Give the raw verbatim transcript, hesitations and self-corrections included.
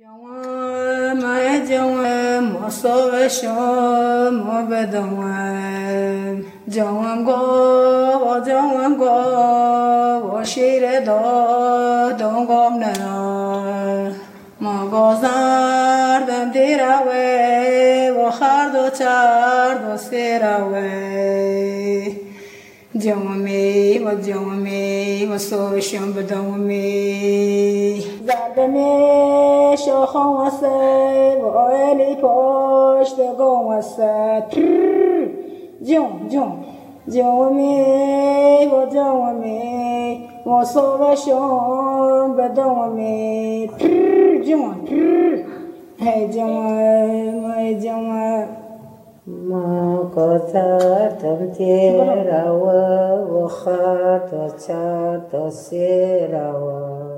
جوان ما جوان ما صوب شام ما بدوام جوان قا جوان قا و شیر دا دنگام نه ما گذردم دیروه و خرد و چرد و سیروه جوامي وجوامي وصوشم بدوامي زردني شوخان وسي وآلي پشت گام وسي جوم جوم جوامي وجوامي وصوشم بدوامي جوم هاي جوام هاي جوام ما قطعتم تیرا و خط و چرت و سیرا و